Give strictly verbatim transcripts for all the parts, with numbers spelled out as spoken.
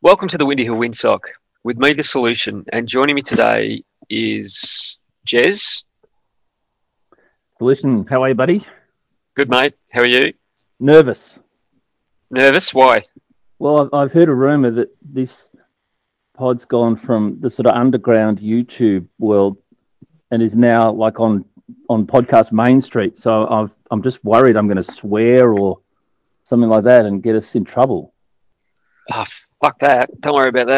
Welcome to the Windy Hill Windsock. With me, the solution, and joining me today is Jez. Solution, how are you, buddy? Good, mate. How are you? Nervous. Nervous? Why? Well, I've, I've heard a rumor that this pod's gone from the sort of underground YouTube world and is now like on on podcast Main Street. So I've, I'm just worried I'm going to swear or something like that and get us in trouble. Oh, fuck that. Don't worry about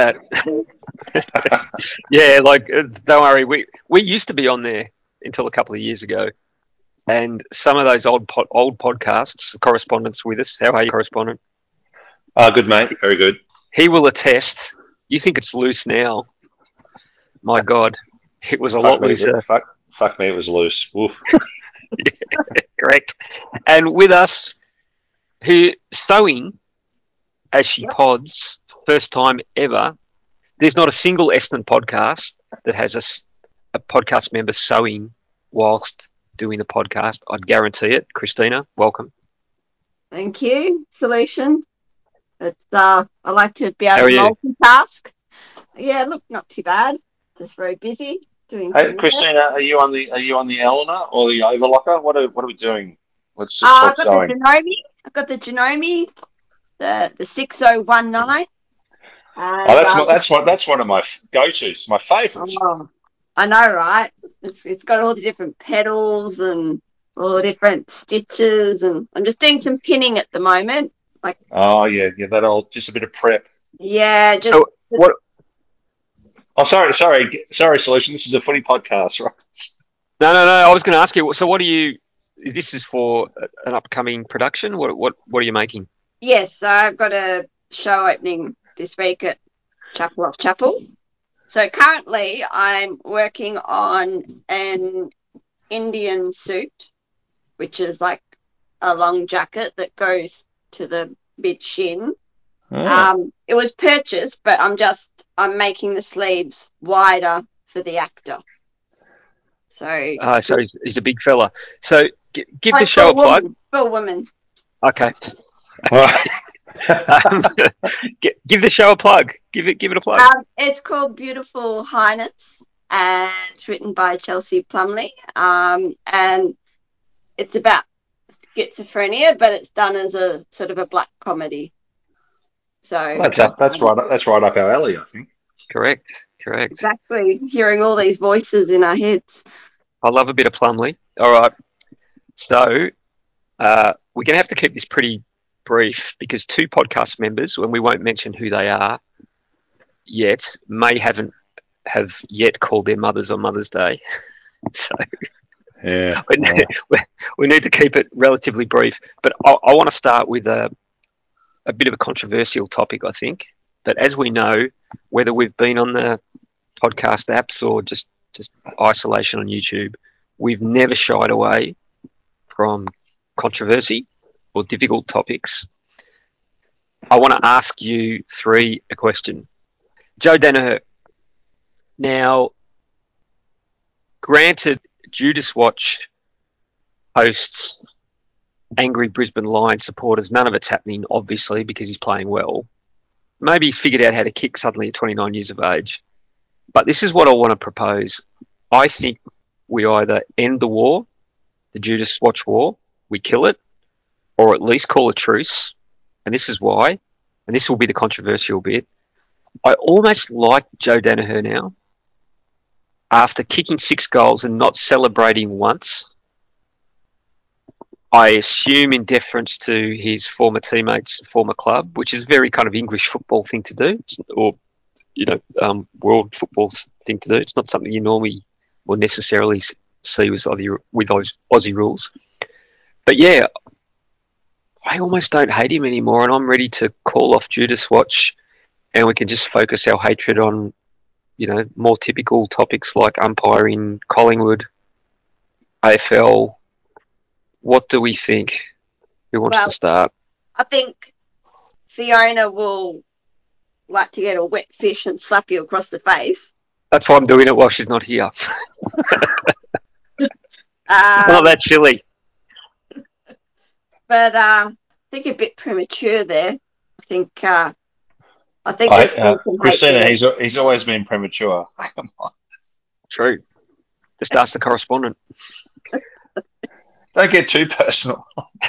that. yeah, like, uh, don't worry. We we used to be on there until a couple of years ago. And some of those old pod, old podcasts, correspondents with us. How are you, correspondent? Uh, good, mate. Very good. He will attest. You think it's loose now? My God, it was a fuck lot me, looser. Fuck, fuck me, it was loose. Woof. Yeah, correct. And with us, who sewing as she Yep. pods, first time ever. There's not a single Essendon podcast that has a, a podcast member sewing whilst doing the podcast. I'd guarantee it. Christina, welcome. Thank you. Solution. It's uh, I like to be How able are to you? multitask. Yeah, look, not too bad. Just very busy doing Hey, some work. Christina, are you on the are you on the Eleanor or the Overlocker? What are what are we doing? Let's just Uh, talk I've got the sewing. Janome. I've got the Janome, the the six oh one nine, Oh, and that's my, um, that's one that's one of my go tos, my favourite. oh, I know, right? It's it's got all the different pedals and all the different stitches, and I'm just doing some pinning at the moment. Like, Oh yeah, yeah, that old just a bit of prep. yeah, just, So just what? Oh, sorry, sorry, sorry, Solution. This is a footy podcast, right? No, no, no. I was going to ask you. So what are you? This is for an upcoming production. What what what are you making? yes. So I've got a show opening this week at Chapel of Chapel. So currently I'm working on an Indian suit, which is like a long jacket that goes to the mid shin. Oh. Um, it was purchased, but I'm just I'm making the sleeves wider for the actor. So Uh, so he's, he's a big fella. So g- give the like for show a a plug. woman, for a woman. Okay. Um, g- give the show a plug. Give it give it a plug. Um, it's called Beautiful Highness, and it's written by Chelsea Plumley. Um, and it's about schizophrenia, but it's done as a sort of a black comedy. So that's Okay. up, that's um, right. That's right up our alley, I think. Correct. Correct. exactly, hearing all these voices in our heads. I love a bit of Plumley. All right. So uh, we're going to have to keep this pretty brief because two podcast members, and we won't mention who they are yet, may haven't have yet called their mothers on Mother's Day. So Yeah. we need, we need to keep it relatively brief. But I, I want to start with a, a bit of a controversial topic, I think. But as we know, whether we've been on the podcast apps or just, just isolation on YouTube, we've never shied away from controversy or difficult topics. I want to ask you three a question. Joe Danaher. Now, granted, Judas Watch hosts angry Brisbane Lions supporters. None of it's happening, obviously, because he's playing well. Maybe he's figured out how to kick suddenly at twenty-nine years of age. But this is what I want to propose. I think we either end the war, the Judas Watch war, we kill it, or at least call a truce. And this is why, and this will be the controversial bit. I almost like Joe Danaher now. After kicking six goals and not celebrating once, I assume in deference to his former teammates, former club, which is a very kind of English football thing to do, or you know, um, world football thing to do. It's not something you normally or necessarily see with Aussie, with Aussie rules. But yeah, I almost don't hate him anymore, and I'm ready to call off Judas Watch, and we can just focus our hatred on, you know, more typical topics like umpiring, Collingwood, A F L. What do we think? Who wants Well, to start? I think Fiona will like to get a wet fish and slap you across the face. That's why I'm doing it while she's not here. Um, Not that chilly. but uh, I think a bit premature there. I think uh, I think I, there's uh, still some hate Christina, there. he's he's always been premature. Come I think on. there's Uh, still some hate Christina, there. he's he's always been premature. Come on. True. Just ask the correspondent. Don't get too personal.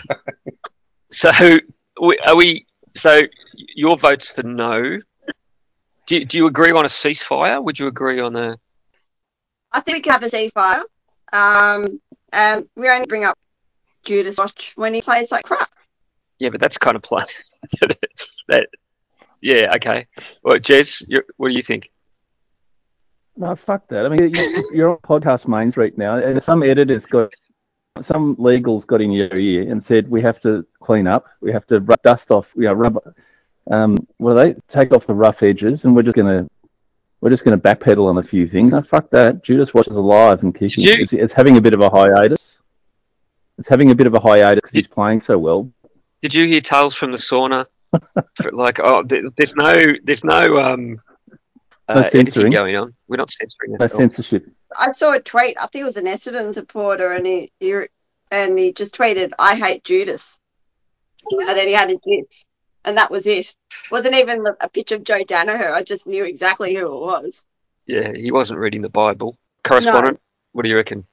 So we- are we? So your vote's for no. Do you, do you agree on a ceasefire? Would you agree on a? I think we can have a ceasefire. Um, and we only bring up Judas Watch when he plays like crap. Yeah, but that's kind of play. that. Yeah. Okay. Well, Jez, you, what do you think? No, fuck that. I mean, you, you're on podcast Main Street now, and some editors got, some legals got in your ear and said we have to clean up, we have to rub, dust off, you know, rub, um, what are they? Take off the rough edges, and we're just gonna, we're just gonna backpedal on a few things. No, fuck that. Judas Watch is alive and kicking. Did you? It's, it's having a bit of a hiatus. It's having a bit of a hiatus because he's playing so well. Did you hear tales from the sauna? For, like, oh, there- there's no, there's no um, No uh, editing censoring, going on. We're not censoring it no at all. censorship. I saw a tweet. I think it was an Essendon supporter, and he, he and he just tweeted, "I hate Judas," and then he had a gif, and that was it. Wasn't even a picture of Joe Danaher. I just knew exactly who it was. Yeah, he wasn't reading the Bible. No, Correspondent, what do you reckon?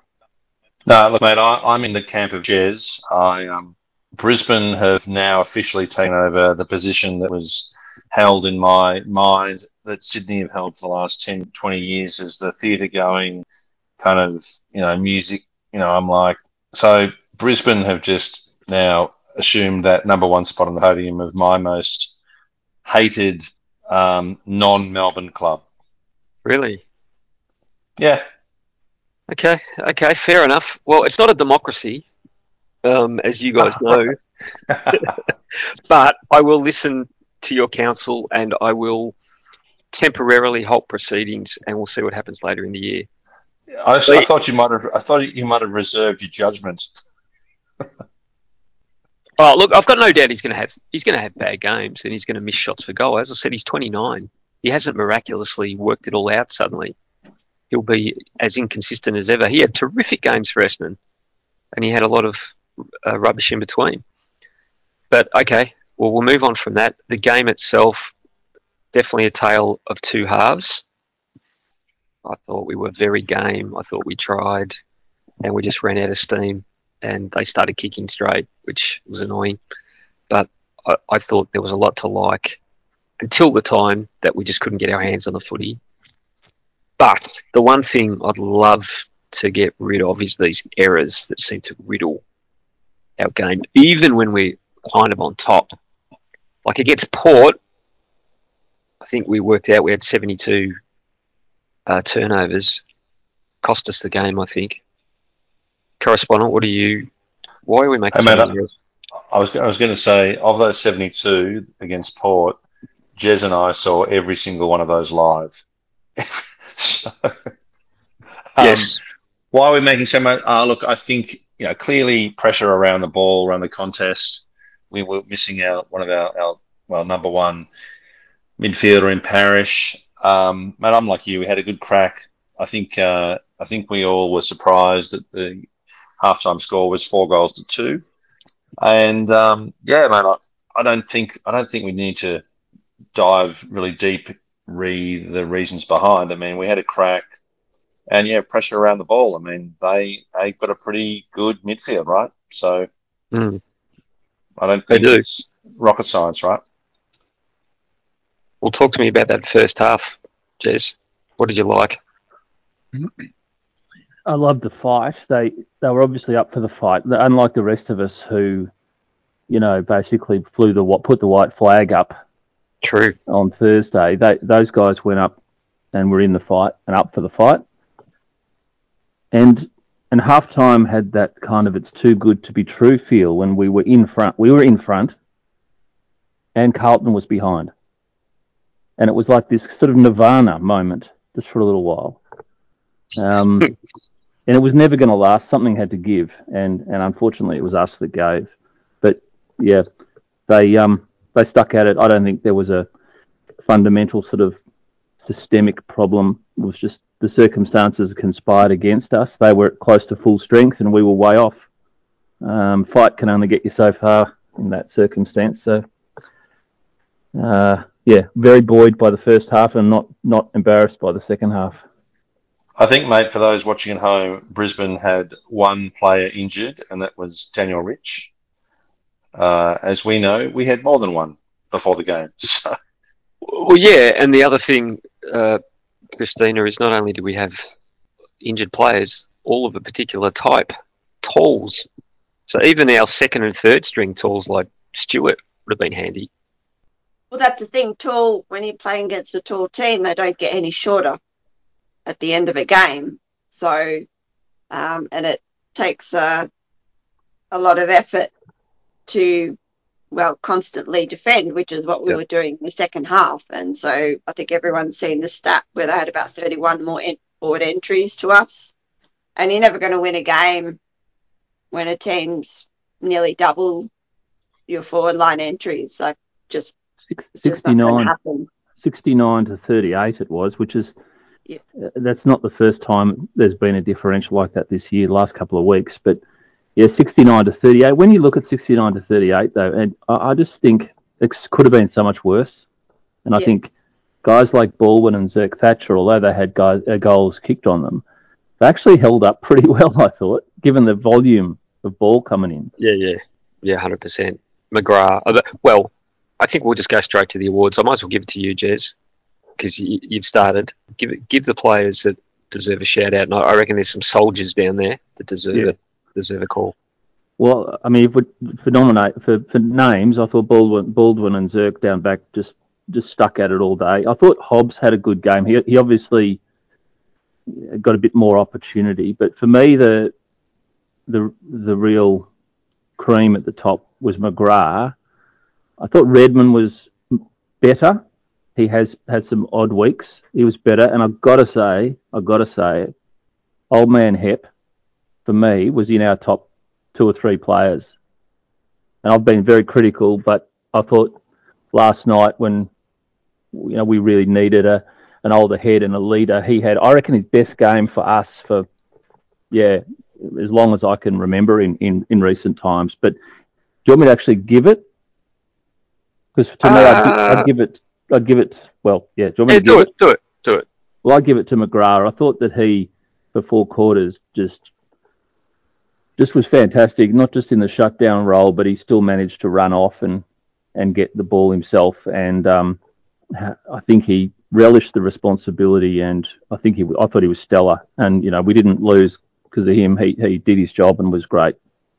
No, look, mate, I, I'm in the camp of Jez. I um, Brisbane have now officially taken over the position that was held in my mind that Sydney have held for the last ten, twenty years as the theatre going kind of, you know, music. You know, I'm like, so Brisbane have just now assumed that number one spot on the podium of my most hated um, non-Melbourne club. Really? Yeah. Okay, okay, fair enough. Well, it's not a democracy, um, as you guys know, but I will listen to your counsel and I will temporarily halt proceedings, and we'll see what happens later in the year. I, I thought you might have. I thought you might have reserved your judgment. Oh, look, I've got no doubt he's going to have he's going to have bad games and he's going to miss shots for goal. As I said, he's twenty-nine. He hasn't miraculously worked it all out suddenly. He'll be as inconsistent as ever. He had terrific games for Essendon, and he had a lot of uh, rubbish in between. But okay, well, we'll move on from that. The game itself, definitely a tale of two halves. I thought we were very game. I thought we tried, and we just ran out of steam, and they started kicking straight, which was annoying. But I, I thought there was a lot to like until the time that we just couldn't get our hands on the footy. But the one thing I'd love to get rid of is these errors that seem to riddle our game, even when we're kind of on top. Like against Port, I think we worked out we had seventy-two uh, turnovers, cost us the game, I think. Correspondent, what do you? Why are we making Hey, so mate, many I, errors? I was I was going to say of those seventy-two against Port, Jez and I saw every single one of those live. so, um, Yes. why are we making so much? Uh, look, I think you know clearly pressure around the ball, around the contest. We were missing out one of our, our well number one midfielder in Parish. Um, mate, I'm like you. We had a good crack. I think uh, I think we all were surprised that the halftime score was four goals to two. And um, yeah, man, I, I don't think I don't think we need to dive really deep re the reasons behind. I mean, we had a crack, and yeah, pressure around the ball. I mean, they they got a pretty good midfield, right? So Mm, I don't they think do. it's rocket science, right? Well, talk to me about that first half, Jez. What did you like? I loved the fight. They they were obviously up for the fight. Unlike the rest of us who, you know, basically flew the put the white flag up True. on Thursday. They those guys went up and were in the fight and up for the fight. And and halftime had that kind of it's too good to be true feel when we were in front. We were in front, and Carlton was behind, and it was like this sort of nirvana moment just for a little while. Um, and it was never going to last. Something had to give, and and unfortunately, it was us that gave. But yeah, they um they stuck at it. I don't think there was a fundamental sort of systemic problem. It was just the circumstances conspired against us. They were at close to full strength, and we were way off. Um, fight can only get you so far in that circumstance. So, uh, yeah, very buoyed by the first half and not not embarrassed by the second half. I think, mate, for those watching at home, Brisbane had one player injured, and that was Daniel Rich. Uh, as we know, we had more than one before the game. So. Well, yeah, and the other thing, uh, Christina, is not only do we have injured players, all of a particular type, talls. So even our second and third string talls like Stewart would have been handy. Well, that's the thing. Tall, when you're playing against a tall team, they don't get any shorter at the end of a game. So, um, and it takes uh, a lot of effort to, well, constantly defend, which is what we Yep. were doing in the second half. And so I think everyone's seen the stat where they had about thirty-one more en- forward entries to us. And you're never going to win a game when a team's nearly double your forward line entries. Like, just, it's just not going to happen. sixty-nine to thirty-eight it was, which is, Yeah. uh, that's not the first time there's been a differential like that this year, the last couple of weeks. But yeah, sixty-nine to thirty-eight. When you look at sixty-nine to thirty-eight, though, and I, I just think it could have been so much worse. And I Yeah. think guys like Baldwin and Zerk Thatcher, although they had guys, uh, goals kicked on them, they actually held up pretty well, I thought, given the volume of ball coming in. Yeah, yeah, yeah, one hundred percent. McGrath. uh, Well, I think we'll just go straight to the awards. I might as well give it to you, Jez, because you, you've started. Give it, give the players that deserve a shout out. And I I reckon there's some soldiers down there that deserve Yeah. it, deserve a call. Well, I mean, if we, for nominate for, for names, I thought Baldwin, Baldwin and Zerk down back just just stuck at it all day. I thought Hobbs had a good game. He he obviously got a bit more opportunity, but for me, the the the real cream at the top was McGrath. I thought Redmond was better. He has had some odd weeks. He was better, and I've got to say, I've got to say, old man Hep for me was in our top two or three players. And I've been very critical, but I thought last night when you know we really needed a an older head and a leader, he had, I reckon, his best game for us for yeah as long as I can remember in, in, in recent times. But do you want me to actually give it? Because to me, I'd, gi- Uh, I'd give it. I'd give it. Well, yeah. Do you want me yeah, to give do it? it, do it, do it. Well, I give it to McGrath. I thought that he, for four quarters, just just was fantastic. Not just in the shutdown role, but he still managed to run off and and get the ball himself. And um, I think he relished the responsibility. And I think he, I thought he was stellar. And you know, we didn't lose because of him. He he did his job and was great.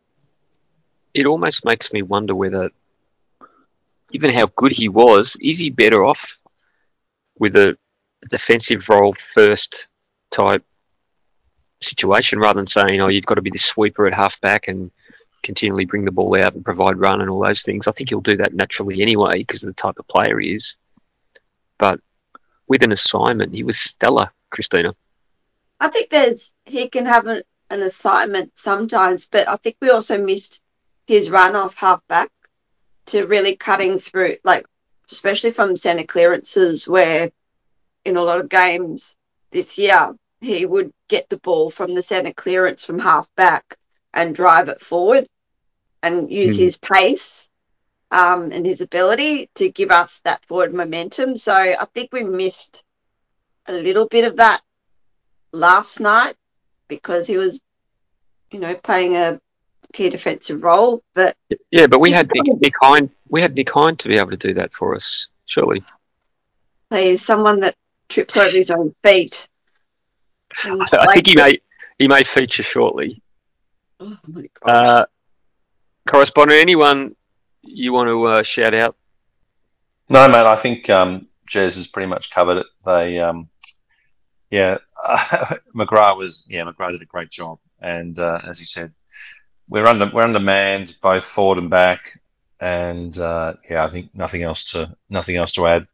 It almost makes me wonder whether, given how good he was, is he better off with a defensive role first type situation rather than saying, oh, you've got to be the sweeper at half back and continually bring the ball out and provide run and all those things. I think he'll do that naturally anyway because of the type of player he is. But with an assignment, he was stellar, Christina. I think there's he can have an, an assignment sometimes, but I think we also missed his run off half back to really cutting through, like especially from centre clearances, where in a lot of games this year he would get the ball from the centre clearance from half back and drive it forward and use Mm. his pace um, and his ability to give us that forward momentum. So I think we missed a little bit of that last night because he was, you know, playing a key defensive role. But Yeah, but we had Nick, Nick Hind. We had Nick Hind to be able to do that for us, surely. he's someone that trips over his own feet. And I like, think he may he may feature shortly. oh my gosh. Uh, correspondent, anyone you want to uh, shout out? No, mate, I think um, Jez has pretty much covered it. They, um, yeah, McGrath was, yeah, McGrath did a great job. And uh, as you said, we're under we're undermanned both forward and back, and uh, yeah, I think nothing else to nothing else to add.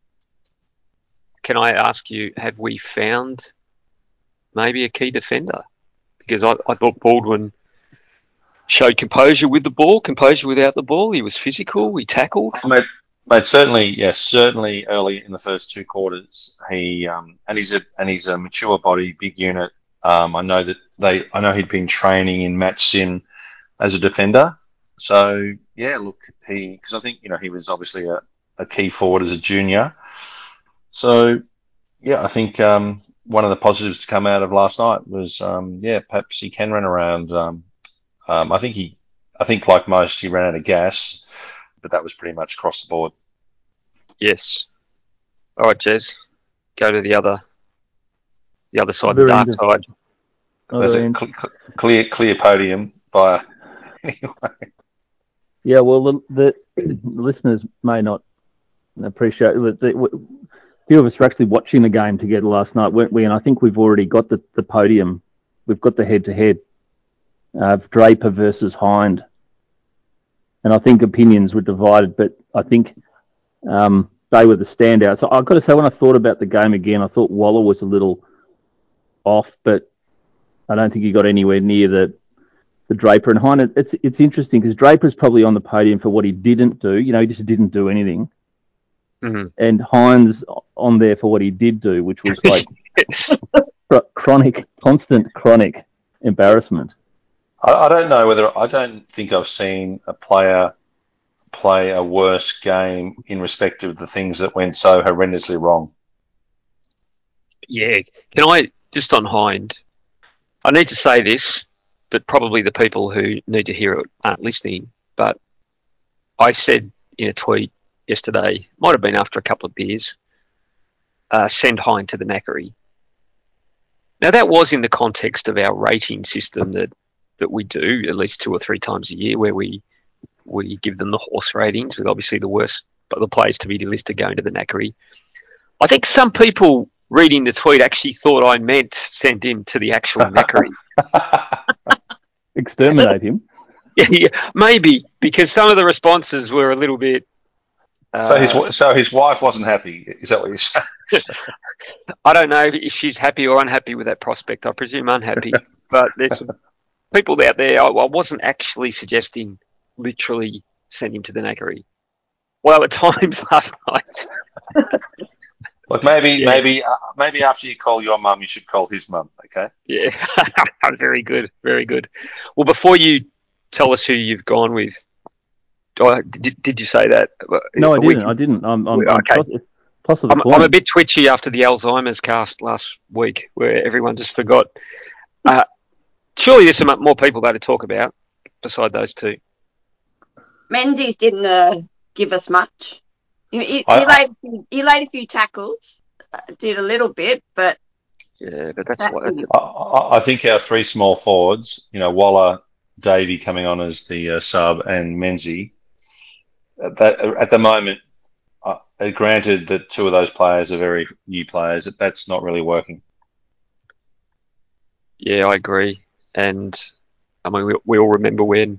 Can I ask you, have we found maybe a key defender? Because I, I thought Baldwin showed composure with the ball, composure without the ball. He was physical. He tackled. Mate, mate, certainly, yes, certainly early in the first two quarters, he um, and he's a and he's a mature body, big unit. Um, I know that they, I know he'd been training in match sim as a defender. So yeah, look, he because I think you know he was obviously a a key forward as a junior. So, yeah, I think um, one of the positives to come out of last night was, um, yeah, perhaps he can run around. Um, um, I think he, I think like most, he ran out of gas, but that was pretty much across the board. Yes. All right, Jez. Go to the other, the other side, the Other dark end of- side. There's Other a end. cl- cl- clear, clear podium by anyway. Yeah, well, the, the listeners may not appreciate that. The, a few of us were actually watching the game together last night, weren't we? And I think we've already got the, the podium. We've got the head-to-head of Draper versus Hind. And I think opinions were divided, but I think um, they were the standouts. So I've got to say, when I thought about the game again, I thought Waller was a little off, but I don't think he got anywhere near the the Draper and Hind. It's it's interesting because Draper's probably on the podium for what he didn't do. You know, he just didn't do anything. Mm-hmm. And Hind's on there for what he did do, which was like chronic, constant chronic embarrassment. I, I don't know whether I don't think I've seen a player play a worse game in respect of the things that went so horrendously wrong. Yeah. Can I, just on Hind, I need to say this, but probably the people who need to hear it aren't listening. But I said in a tweet yesterday, might have been after a couple of beers, uh, send Hind to the knackery. Now, that was in the context of our rating system that, that we do at least two or three times a year, where we we give them the horse ratings, with obviously the worst but the players to be listed going to the knackery. I think some people reading the tweet actually thought I meant send him to the actual knackery. Exterminate him. Yeah, yeah, maybe, because some of the responses were a little bit. Uh, so his so his wife wasn't happy. Is that what you're saying? I don't know if she's happy or unhappy with that prospect. I presume unhappy. But there's some people out there. I, I wasn't actually suggesting literally send him to the knackery. Well, at times last night. Look, maybe Yeah. maybe uh, maybe after you call your mum, you should call his mum. Okay. Yeah, very good, very good. Well, before you tell us who you've gone with, oh, did, did you say that? No, I We- didn't. I didn't. I'm, I'm, I'm Okay. toss, toss of the I'm, coin. I'm a bit twitchy after the Alzheimer's cast last week, where everyone just forgot. Uh, surely there's some more people there to talk about beside those two. Menzies didn't uh, give us much. He, he, I- he, laid, he laid a few tackles, uh, did a little bit, but Yeah, but that's that what. That's, I, I I think our three small forwards, you know, Waller, Davey coming on as the uh, sub, and Menzie. At, that, at the moment, uh, granted that two of those players are very new players, that's not really working. yeah, I agree. And I mean, we, we all remember when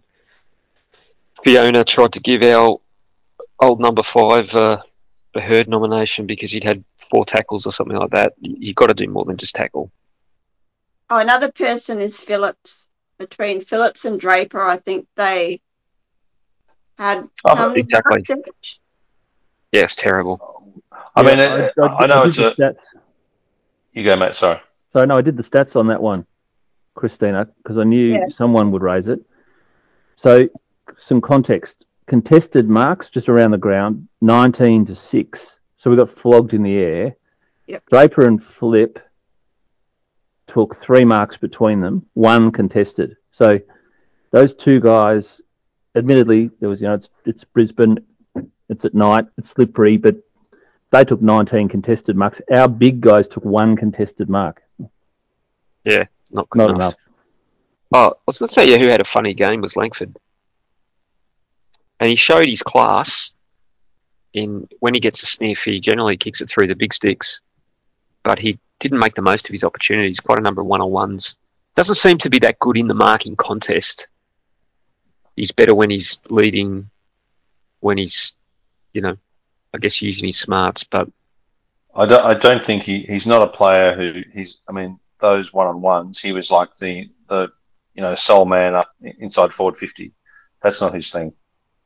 Fiona tried to give our old number five uh, a Herd nomination because he'd had four tackles or something like that. You've got to do more than just tackle. oh, another person is Phillips. Between Phillips and Draper, I think they had Oh, how many exactly. marks each? Yeah, it's terrible. I Yeah, mean, I, I, I, I know I it's did a. the stats. You go, mate. Sorry. So no, I did the stats on that one, Christina, because I knew Yeah. someone would raise it. So some context: contested marks just around the ground, nineteen to six. So we got flogged in the air. Yep. Draper and Flip took three marks between them, one contested. So those two guys, admittedly, there was you know it's it's Brisbane, it's at night, it's slippery, but they took nineteen contested marks. Our big guys took one contested mark. Yeah, not good Not enough. enough. Oh, I was going to say, yeah, who had a funny game was Langford. And he showed his class in when he gets a sniff, he generally kicks it through the big sticks. But he didn't make the most of his opportunities. Quite a number of one-on-ones. Doesn't seem to be that good in the marking contest. He's better when he's leading, when he's, you know, I guess using his smarts. But I don't. I don't think he, he's not a player who he's. I mean, those one on ones, he was like the the you know sole man up inside forward fifty. That's not his thing.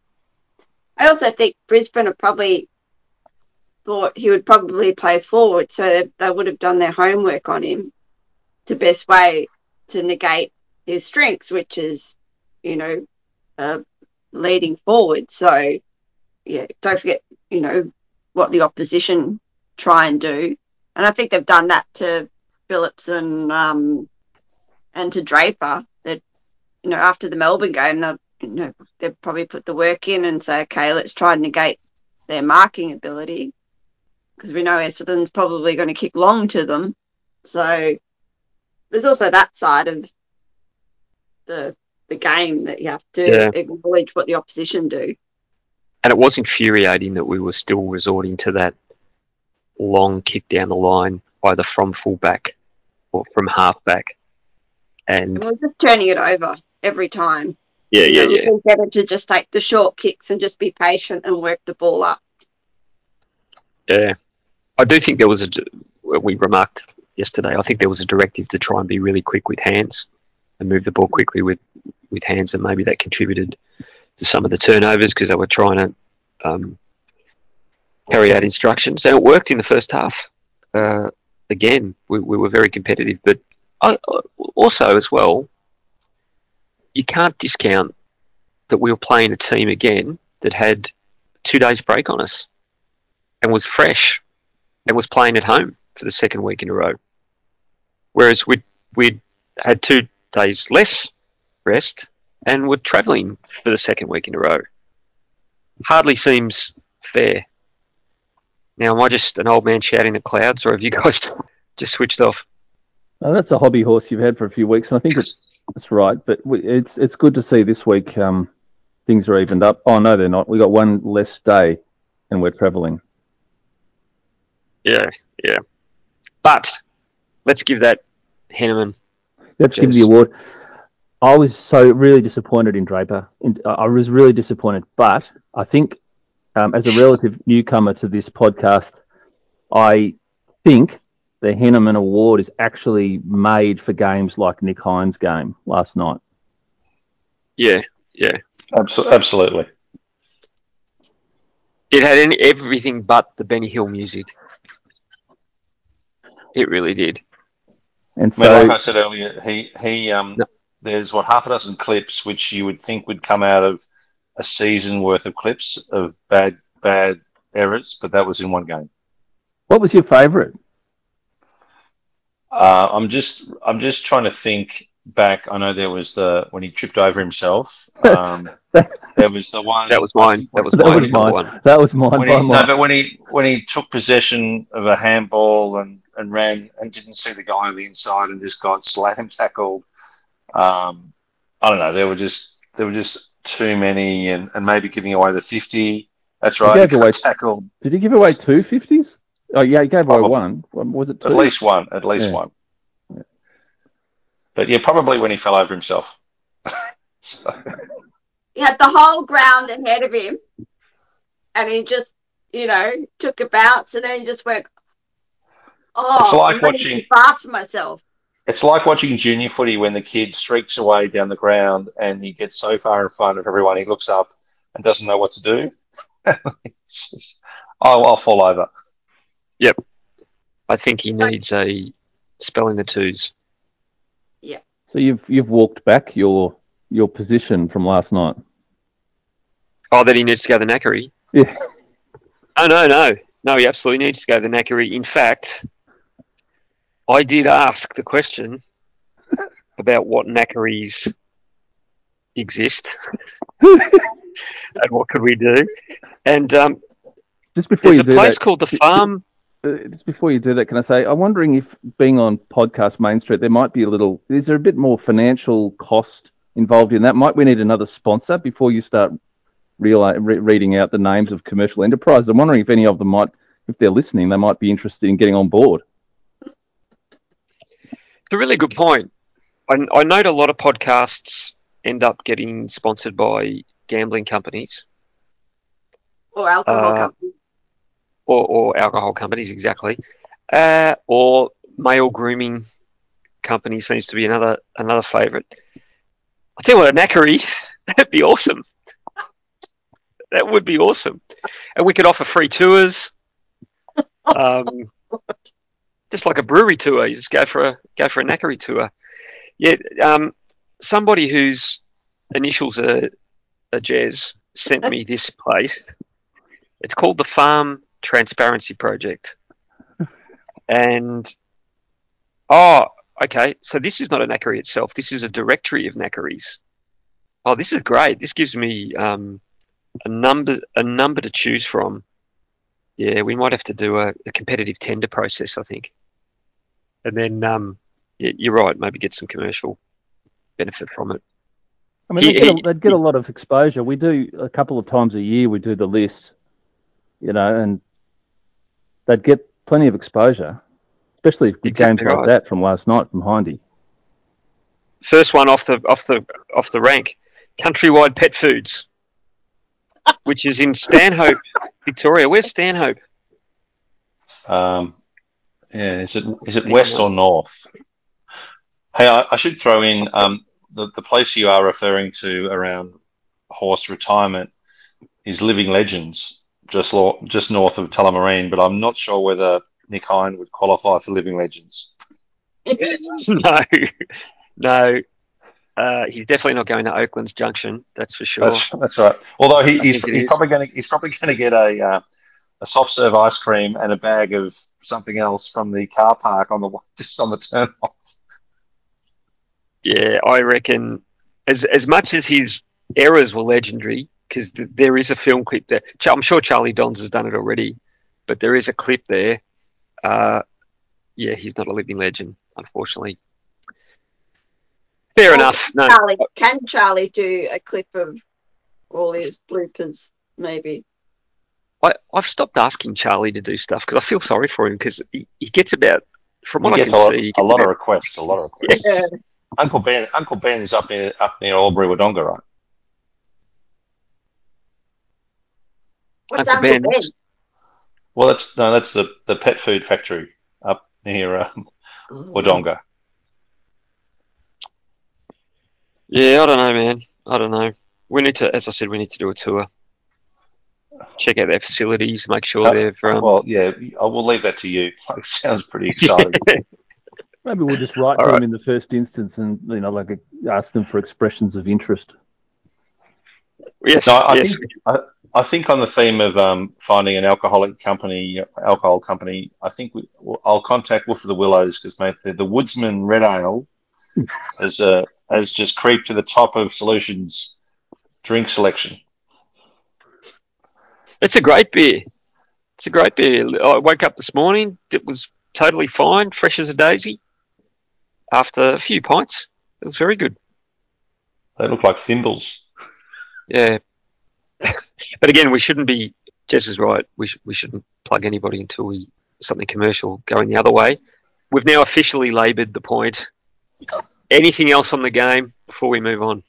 I also think Brisbane are probably thought he would probably play forward, so they, they would have done their homework on him to best way to negate his strengths, which is, you know, uh, leading forward. So, you yeah, don't forget, you know, what the opposition try and do. And I think they've done that to Phillips and um, and to Draper. That, you know, after the Melbourne game, they'll, you know, they'll probably put the work in and say, okay, let's try and negate their marking ability, because we know Essendon's probably going to kick long to them. So there's also that side of the the game that you have to Yeah. acknowledge what the opposition do. And it was infuriating that we were still resorting to that long kick down the line, either from fullback or from halfback. And And we're just turning it over every time. yeah, You yeah, know, yeah. it's better to just take the short kicks and just be patient and work the ball up. Yeah. I do think there was a, we remarked yesterday, I think there was a directive to try and be really quick with hands and move the ball quickly with, with hands, and maybe that contributed to some of the turnovers because they were trying to um, carry out instructions. And it worked in the first half. Uh, again, we, we were very competitive, but I, also as well, you can't discount that we were playing a team again that had two days break on us and was fresh and was playing at home for the second week in a row. Whereas we'd, we'd had two days less rest and were travelling for the second week in a row. Hardly seems fair. Now, am I just an old man shouting at clouds, or have you guys just switched off? Oh, that's a hobby horse you've had for a few weeks, and I think it's, it's right. But we, it's it's good to see this week um, things are evened up. Oh, no, they're not. We got one less day and we're travelling. Yeah, yeah. But let's give that Henneman. Let's give Jez. the award. I was so really disappointed in Draper. I was really disappointed, but I think um, as a relative newcomer to this podcast, I think the Henneman Award is actually made for games like Nick Hines' game last night. Yeah, yeah. Absol- Absolutely. It had any, everything but the Benny Hill music. It really did. And I mean, so, like I said earlier, he he um, No. there's what half a dozen clips which you would think would come out of a season worth of clips of bad bad errors, but that was in one game. what was your favourite? Uh, I'm just I'm just trying to think back. I know there was the when he tripped over himself. Um, that, there was the one That was I mine. think That when, was that mine, when was he number mine. one. That was mine when by he no, mine. but when he when he took possession of a handball and, and ran and didn't see the guy on the inside and just got slam tackled. Um, I don't know. There were just there were just too many, and, and maybe giving away the fifty. That's He right. He gave away. got tackled. Did he give away two fifties? Oh yeah, he gave away Probably one. Was it two? at least one. At least Yeah. one. But yeah, probably when he fell over himself. So, He had the whole ground ahead of him, and he just, you know, took a bounce and then just went, it's oh, I'm like running watching. too fast for myself. It's like watching junior footy when the kid streaks away down the ground and he gets so far in front of everyone, he looks up and doesn't know what to do. It's just, I'll, I'll fall over. Yep. I think he needs a spelling the twos. Yeah. So you've you've walked back your your position from last night. Oh, that he needs to go the knackery. Yeah. Oh, no, no. No, he absolutely needs to go the knackery. In fact, I did ask the question about what knackeries exist and what could we do. And um, Just before there's you a do place that, called The Farm. uh, just before you do that, can I say I'm wondering if being on podcast Main Street, there might be a little. Is there a bit more financial cost involved in that? Might we need another sponsor before you start real, re- reading out the names of commercial enterprises? I'm wondering if any of them might, if they're listening, they might be interested in getting on board. It's a really good point. I, I note a lot of podcasts end up getting sponsored by gambling companies Or alcohol uh, company. or, or alcohol companies, exactly, uh, or male grooming company seems to be another another favourite. I tell you what, a knackery, that'd be awesome. That would be awesome, and we could offer free tours, um, just like a brewery tour. You just go for a go for a knackery tour. Yeah, um, somebody whose initials are, are Jez sent me this place. It's called the Farm Transparency Project. And, oh, okay, so this is not a knackery itself. This is a directory of knackeries. Oh, this is great. This gives me um, a number a number to choose from. Yeah, we might have to do a, a competitive tender process, I think. And then, um, yeah, you're right, maybe get some commercial benefit from it. I mean, He- they get, a, he- they'd get a lot of exposure. We do a couple of times a year. We do the list, you know, and they'd get plenty of exposure, especially with Exactly games like right. that from last night from Hindy. First one off the off the off the rank, Countrywide Pet Foods, which is in Stanhope, Victoria. Where's Stanhope? Um, yeah, is it is it Yeah, west no. or north? Hey, I, I should throw in um, the the place you are referring to around horse retirement is Living Legends, just lo- just north of Tullamarine, but I'm not sure whether Nick Hine would qualify for Living Legends. No, no. Uh, he's definitely not going to Oakland's Junction. That's for sure. That's that's right. Although he, I he's think it he's is. probably going to he's probably going to get a uh, a soft serve ice cream and a bag of something else from the car park on the just on the turn off. Yeah, I reckon as as much as his errors were legendary, because th- there is a film clip there. Ch- I'm sure Charlie Dons has done it already, but there is a clip there. Uh, yeah, he's not a living legend, unfortunately. Fair Or enough. No, Charlie, can Charlie do a clip of all his bloopers? Maybe. I, I've stopped asking Charlie to do stuff because I feel sorry for him because he, he gets about, from He what I gets can a lot see, he a gets lot of about, requests, a lot of yeah, requests. Yeah. Uncle Ben Uncle Ben is up near up near Albury Wodonga, right? What's Uncle Uncle Ben. Ben? Well, that's no, that's the the pet food factory up near um, Wodonga. Yeah, I don't know, man. I don't know. We need to, as I said, we need to do a tour, check out their facilities, make sure Uh, they've, um, well, yeah, I will leave that to you. It sounds pretty yeah. exciting. Maybe we'll just write All to right. them in the first instance and, you know, like ask them for expressions of interest. Yes, No, I yes. think I, I think on the theme of um, finding an alcoholic company, alcohol company, I think we, I'll contact Wolf of the Willows because mate, the, the Woodsman Red Ale has uh, has just creeped to the top of Solutions drink selection. It's a great beer. It's a great beer. I woke up this morning. It was totally fine, fresh as a daisy. After a few pints, it was very good. They look like thimbles. Yeah, but again, we shouldn't be. Jess is right. We sh- we shouldn't plug anybody until we something commercial going the other way. We've now officially laboured the point. Anything else on the game before we move on?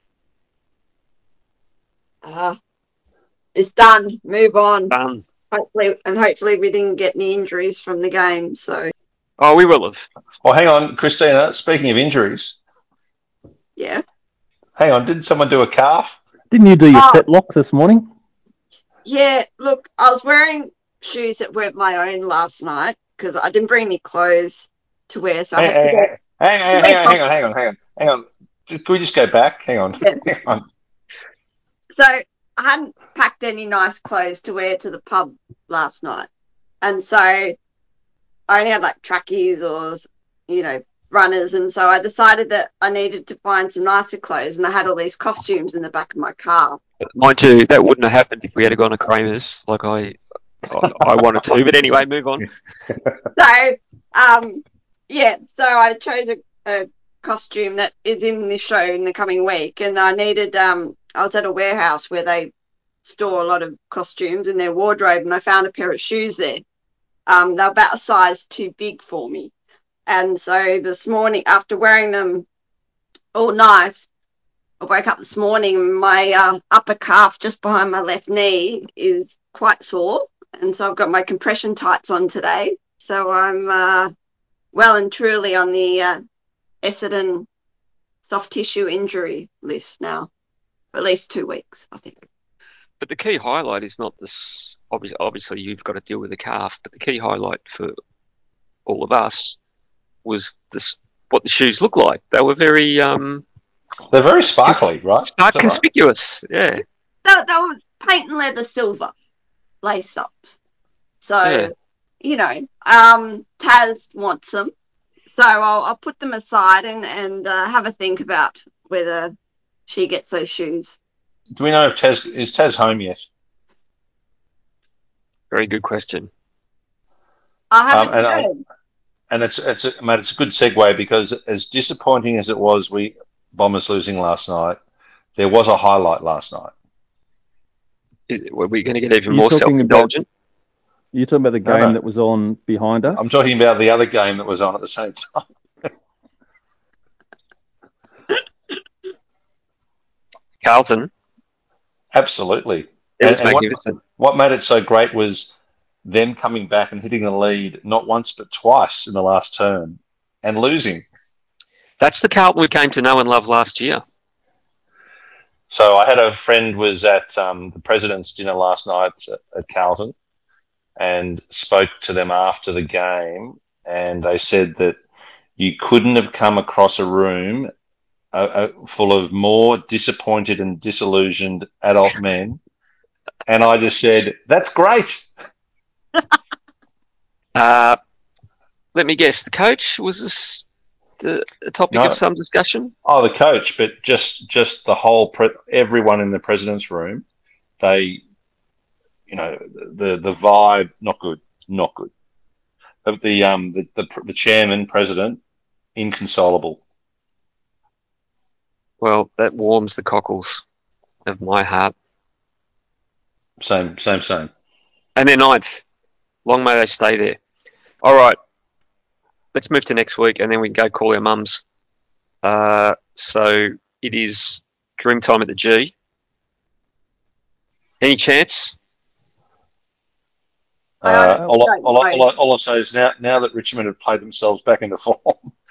Ah, it's done. Move on. Done. Hopefully, and hopefully we didn't get any injuries from the game. So Oh, we will have. Well, hang on, Christina. Speaking of injuries, yeah. hang on. Didn't someone do a calf? Didn't you do your Oh, fetlock this morning? yeah. Look, I was wearing shoes that weren't my own last night because I didn't bring any clothes to wear, so I Hang, had to hang, wear. hang, hang, hang on, hang on, hang on, hang on, hang on. Just- Can we just go back? Hang on, Yeah. hang on. So I hadn't packed any nice clothes to wear to the pub last night, and so I only had like trackies or you know runners, and so I decided that I needed to find some nicer clothes, and I had all these costumes in the back of my car. Mind you, that wouldn't have happened if we had gone to Kramer's like I I, I wanted to. But anyway, move on. So um yeah, so I chose a, a costume that is in this show in the coming week, and I needed um I was at a warehouse where they store a lot of costumes in their wardrobe, and I found a pair of shoes there. Um, they're about a size too big for me. And so this morning, after wearing them all night, I woke up this morning and my uh, upper calf just behind my left knee is quite sore. And so I've got my compression tights on today. So I'm uh, well and truly on the uh, Essendon soft tissue injury list now for at least two weeks, I think. But the key highlight is not this. Obviously, obviously, you've got to deal with the calf. But the key highlight for all of us was this: what the shoes look like. They were very um, They're very sparkly, right? Is stark that right? conspicuous. Yeah, That, that was paint and leather silver. lace ups. So, Yeah. you know, um, Taz wants them. So I'll, I'll put them aside and, and uh, have a think about whether she gets those shoes. Do we know if Taz is Taz home yet? Very good question. I Um, haven't and I, heard. and it's it's a, mate, it's a good segue because as disappointing as it was, we Bombers losing last night. There was a highlight last night. Is, were we going to get even You're more talking about self-indulgent? you're talking about the No, game no, that was on behind I'm us. talking about the other game that was on at the same time. Carlton, Absolutely. it And was and what magnificent. what made it so great was them coming back and hitting the lead not once but twice in the last turn and losing. That's the Carlton we came to know and love last year. So I had a friend was at um, the president's dinner last night at, at Carlton and spoke to them after the game, and they said that you couldn't have come across a room uh, uh, full of more disappointed and disillusioned adult men. And I just said, "That's great." Uh, let me guess. The coach was this the, the topic of No, some discussion. oh, the coach, but just just the whole pre- everyone in the president's room. They, you know, the the vibe not good, not good. The the um the the, the chairman president inconsolable. Well, that warms the cockles of my heart. Same same same. And they're ninth. Long may they stay there. All right, let's move to next week, and then we can go call our mums. Uh, so it is dream time at the G. Any chance? I Uh, honestly all, don't all, know. all, all I say is now now that Richmond have played themselves back into form,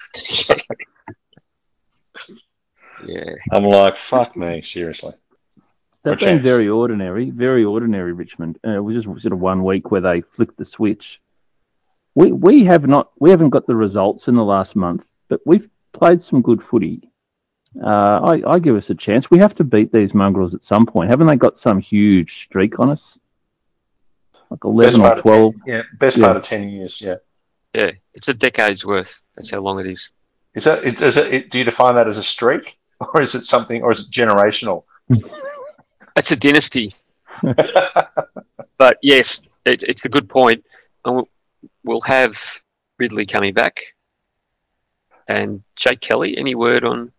Yeah. I'm like, fuck me, seriously. Or a They've been chance. very ordinary, very ordinary, Richmond. Uh, it was just sort of one week where they flicked the switch. We we have not we haven't got the results in the last month, but we've played some good footy. Uh, I, I give us a chance. We have to beat these mongrels at some point. Haven't they got some huge streak on us? Like Best eleven or part of twelve? ten, yeah. Best Yeah. part of ten years, yeah. Yeah. It's a decade's worth. That's how long it is. Is that is, is it? Do you define that as a streak, or is it something, or is it generational? It's a dynasty. But yes, it, it's a good point. And we'll, we'll have Ridley coming back. And Jake Kelly, any word on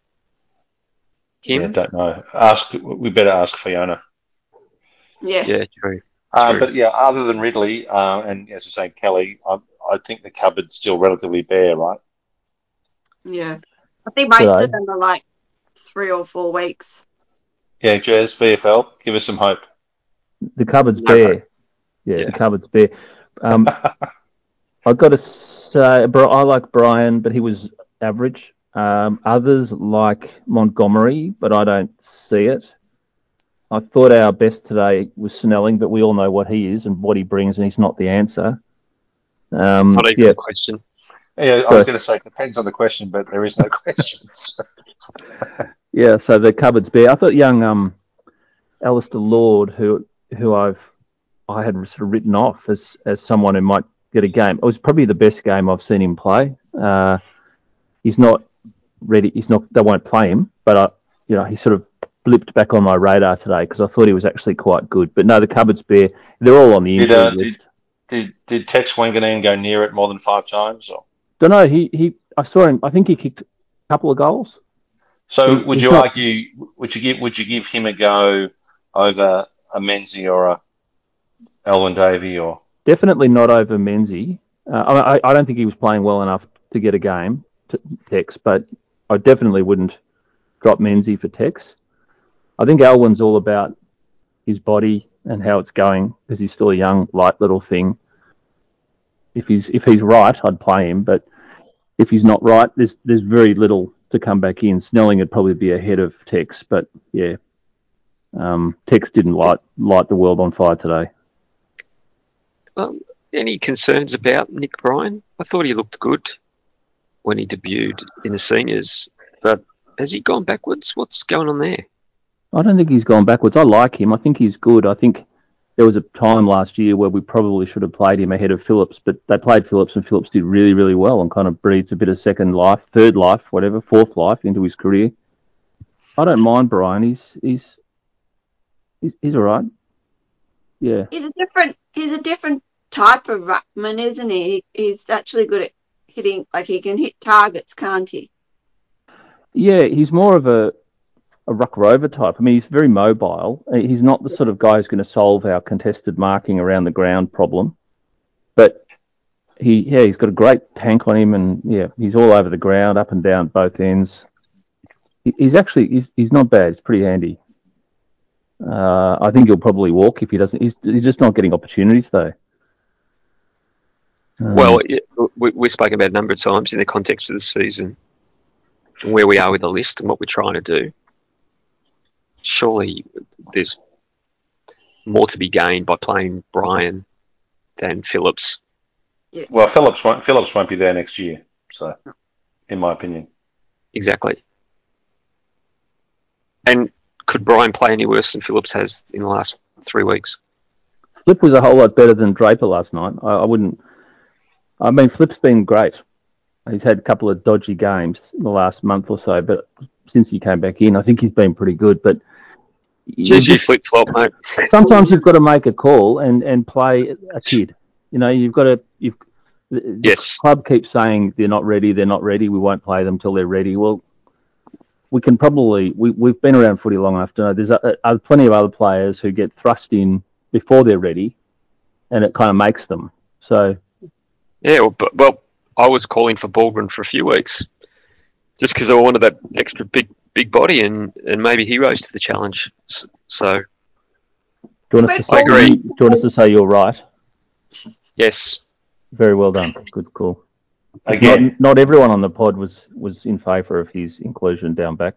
Yeah, him? don't know. Ask. We better ask Fiona. Yeah. Yeah, true. Uh, True. but yeah, other than Ridley, uh, and as I say, Kelly, I, I think the cupboard's still relatively bare, right? Yeah. I think most of Today. them are like three or four weeks. Yeah, Jez, V F L, give us some hope. The cupboard's No hope. bare. Yeah, the Yeah. cupboard's bare. Um, I've got to say, Bri- I like Brian, but he was average. Um, others like Montgomery, but I don't see it. I thought our best today was Snelling, but we all know what he is and what he brings, and he's not the answer. Um, Not even yeah, a question. Yeah, I was so going to say it depends on the question, but there is no questions. yeah, so the cupboard's bare. I thought young um, Alistair Lord, who who I've I had sort of written off as as someone who might get a game. It was probably the best game I've seen him play. Uh, he's not ready. He's not. They won't play him, but I, you know, he sort of blipped back on my radar today because I thought he was actually quite good. But no, the cupboard's bare. They're all on the did injury uh, did list. did did Tex Wanganeen go near it more than five times? Or? Don't know. He he. I saw him. I think he kicked a couple of goals. So He, would he's you not argue? Would you give Would you give him a go over a Menzie or a Elwyn Davey or? definitely not over Menzie. Uh, I I don't think he was playing well enough to get a game to Tex, but I definitely wouldn't drop Menzie for Tex. I think Alwyn's all about his body and how it's going because he's still a young, light little thing. If he's if he's right, I'd play him, but if he's not right, there's there's very little to come back in. Snelling would probably be ahead of Tex, but yeah, um, Tex didn't light light the world on fire today. Um, any concerns about Nick Bryan? I thought he looked good when he debuted in the seniors, but has he gone backwards? What's going on there? I don't think he's gone backwards. I like him. I think he's good. I think there was a time last year where we probably should have played him ahead of Phillips, but they played Phillips and Phillips did really, really well and kind of breathed a bit of second life, third life, whatever, fourth life into his career. I don't mind Brian. He's he's he's, he's all right. Yeah. He's a different. He's a different type of ruckman, isn't he? He's actually good at hitting. Like he can hit targets, can't he? Yeah, he's more of a a ruck rover type. I mean, he's very mobile. He's not the sort of guy who's going to solve our contested marking around the ground problem, but he yeah he's got a great tank on him, and yeah he's all over the ground, up and down both ends. He's actually he's he's not bad. He's pretty handy. Uh, I think he'll probably walk if he doesn't. He's he's just not getting opportunities though. Um, Well, it, we, we've spoken about it a number of times in the context of the season, where we are with the list and what we're trying to do. Surely there's more to be gained by playing Brian than Phillips. Well, Phillips won't Phillips won't be there next year, so in my opinion. Exactly. And could Brian play any worse than Phillips has in the last three weeks? Flip was a whole lot better than Draper last night. I, I wouldn't. I mean, Flip's been great. He's had a couple of dodgy games in the last month or so, but since he came back in, I think he's been pretty good. But Just you flip flop, mate. Sometimes you've got to make a call and, and play a kid. You know, you've got to. You've the Yes. club keeps saying they're not ready. They're not ready. We won't play them till they're ready. Well, we can probably. We we've been around footy long enough to know there's a, a, plenty of other players who get thrust in before they're ready, and it kind of makes them. So. Yeah, well, but, well, I was calling for Baldwin for a few weeks, just because I wanted that extra big big body, and, and maybe he rose to the challenge. So, do you want us to say, I agree. Do you want us to say you're right? Yes. Very well done. Good call. Again, Not, not everyone on the pod was, was in favour of his inclusion down back.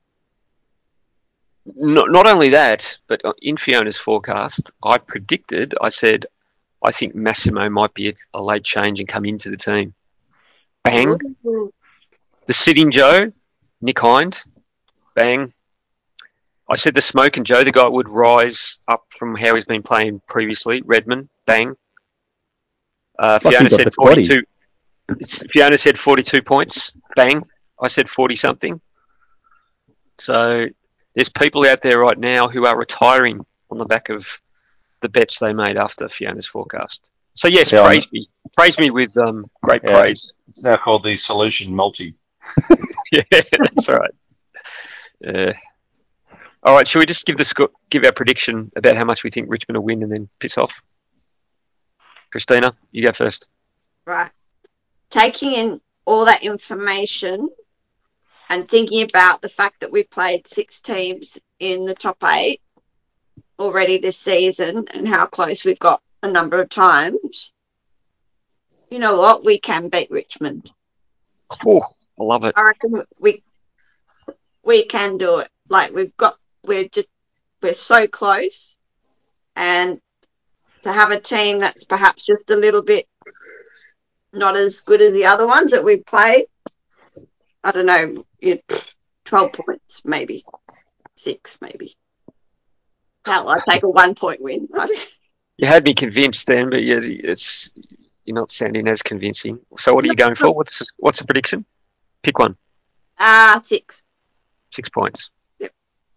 Not, not only that, but in Fiona's forecast, I predicted, I said, I think Massimo might be a, a late change and come into the team. Bang. Ooh. The sitting Joe, Nick Hind. Bang. I said the smoking Joe, the guy would rise up from how he's been playing previously. Redmond. Bang. Uh, Plus Fiona he got said the quaddy. forty-two. Fiona said forty-two points. Bang. I said forty something. So there's people out there right now who are retiring on the back of the bets they made after Fiona's forecast. So yes, Yeah, praise me, praise me with um, great Yeah. praise. it's now called the Solution Multi. Yeah, that's right. Uh, all right, should we just give the sco- give our prediction about how much we think Richmond will win and then piss off? Christina, you go first. Right. Taking in all that information and thinking about the fact that we've played six teams in the top eight already this season and how close we've got a number of times, you know what? We can beat Richmond. Oh, I love it. I reckon we we can do it. Like we've got, we're just, we're so close, and to have a team that's perhaps just a little bit not as good as the other ones that we've played. I don't know, you- twelve points maybe, six maybe. Hell, I'd take a one point win. You had me convinced then, but yeah, it's you're not sounding as convincing. So what are you going for? What's what's the prediction? Pick one. Ah, uh, six. Six points. Yep.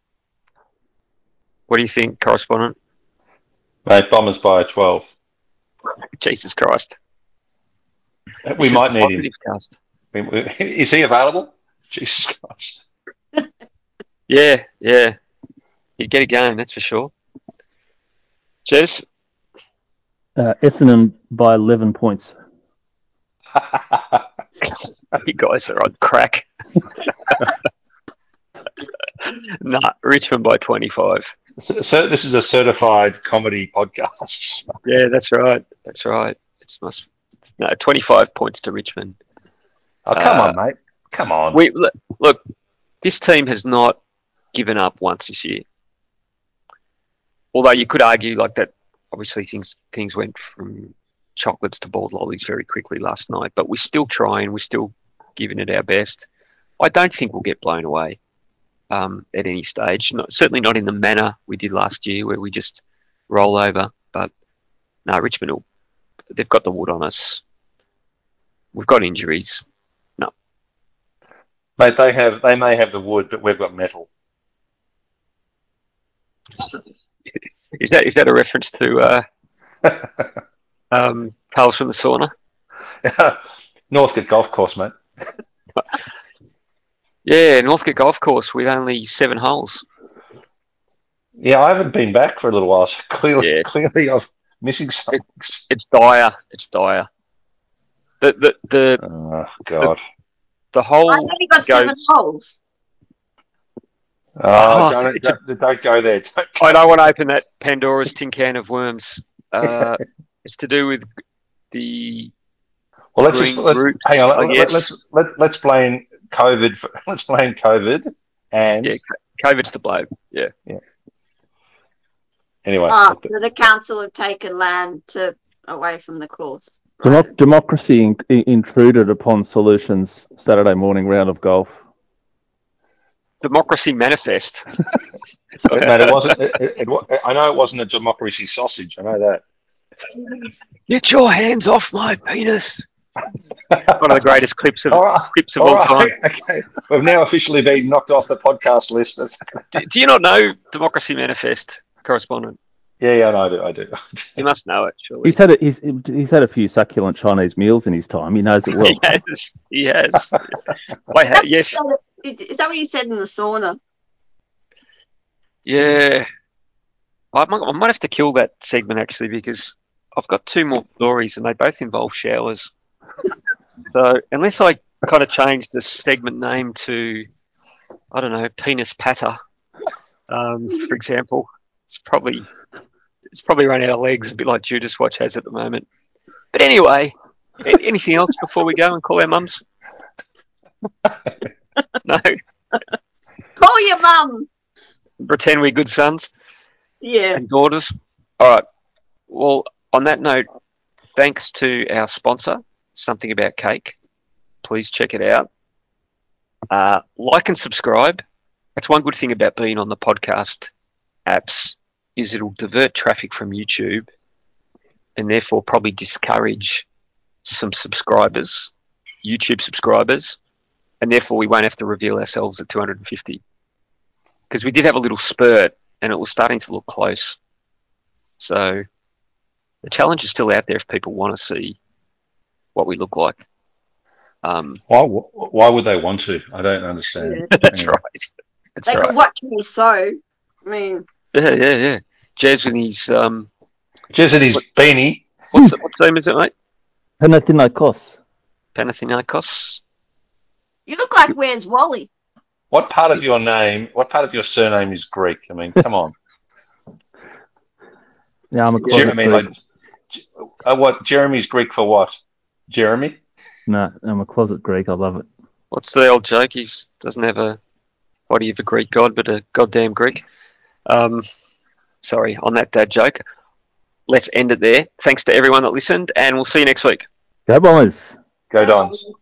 What do you think, correspondent? Mate, Bombers by twelve. Jesus Christ. We This is might the need him. positive cast. We- we- Is he available? Jesus Christ. Yeah, yeah. He'd get a game, that's for sure. Jez? Uh, Essendon by eleven points. You guys are on crack. Nah, Richmond by twenty-five. so, so this is a certified comedy podcast. Yeah, that's right. That's right. It's must no twenty-five points to Richmond. Oh, come Uh, on, mate. Come on. We look, look, this team has not given up once this year. Although you could argue like that, obviously things things went from chocolates to boiled lollies very quickly last night, but we're still trying, we're still giving it our best. I don't think we'll get blown away um, at any stage. Not, certainly not in the manner we did last year, where we just roll over. But no, Richmond will, they've got the wood on us. We've got injuries. No. Mate, they have they may have the wood, but we've got metal. Is that is that a reference to uh, um, Tales from the Sauna? Northcote Golf Course, mate. Yeah, Northcote Golf Course with only seven holes. Yeah, I haven't been back for a little while, so clearly, Yeah. clearly I'm missing It, something. it's dire. It's dire. The the the Oh, the, God. the I've whole only got goes. seven holes. Oh, Oh, don't, it's a, don't, don't go there. Don't go I don't want to open that Pandora's tin can of worms. Uh, it's to do with the Well, let's just green let's route, hang on. I Let, let, guess. let's let, let's blame COVID. For, let's blame COVID. And Yeah, COVID's to blame. Yeah. anyway, Oh, so the council have taken land to away from the course. Right. Demo- democracy in- in- intruded upon Solutions Saturday morning round of golf. Democracy manifest. but, mate, it wasn't. It, it, it, wa- I know it wasn't a democracy sausage. I know that. Get your hands off my penis. One of the greatest clips of all right, clips of all all right, time. okay. We've now officially been knocked off the podcast list. That's- Do, do you not know Democracy Manifest, correspondent? yeah, yeah, I know, I do. I do. You must know it, surely. He's had a, he's he's had a few succulent Chinese meals in his time. He knows it well. He has. He has. I ha- yes. Is is that what you said in the sauna? Yeah. I might, I might have to kill that segment actually because I've got two more stories and they both involve showers. So unless I kind of change the segment name to, I don't know, penis patter, um, for example, it's probably it's probably run out of legs, a bit like Judas Watch has at the moment. But anyway, a- anything else before we go and call our mums? No, Call your mum. pretend we're good sons Yeah. and daughters. All right. Well, on that note, thanks to our sponsor, Something About Cake. Please check it out. Uh, like and subscribe. That's one good thing about being on the podcast apps is it'll divert traffic from YouTube and therefore probably discourage some subscribers, YouTube subscribers, and therefore we won't have to reveal ourselves at two hundred fifty. Because we did have a little spurt and it was starting to look close. So the challenge is still out there if people want to see what we look like. Um, Why? Why would they want to? I don't understand. Yeah. that's Anyway. right. That's They right. can watch me sew. I mean, Yeah, yeah, yeah. Jez with his um, Just at his What- beanie. what's the, what's the name is it, mate? Panathinaikos. Panathinaikos. you look like Where's Wally? What part of your name? What part of your surname is Greek? I mean, come on. Yeah, I'm a Jer- closet I mean, Greek. like, uh, what? Jeremy's Greek for what? Jeremy? No, I'm a closet Greek. I love it. What's the old joke? He doesn't have a body of a Greek god, but a goddamn Greek. Um, sorry, on that dad joke. Let's end it there. Thanks to everyone that listened, and we'll see you next week. Go Bombers. Go Dons.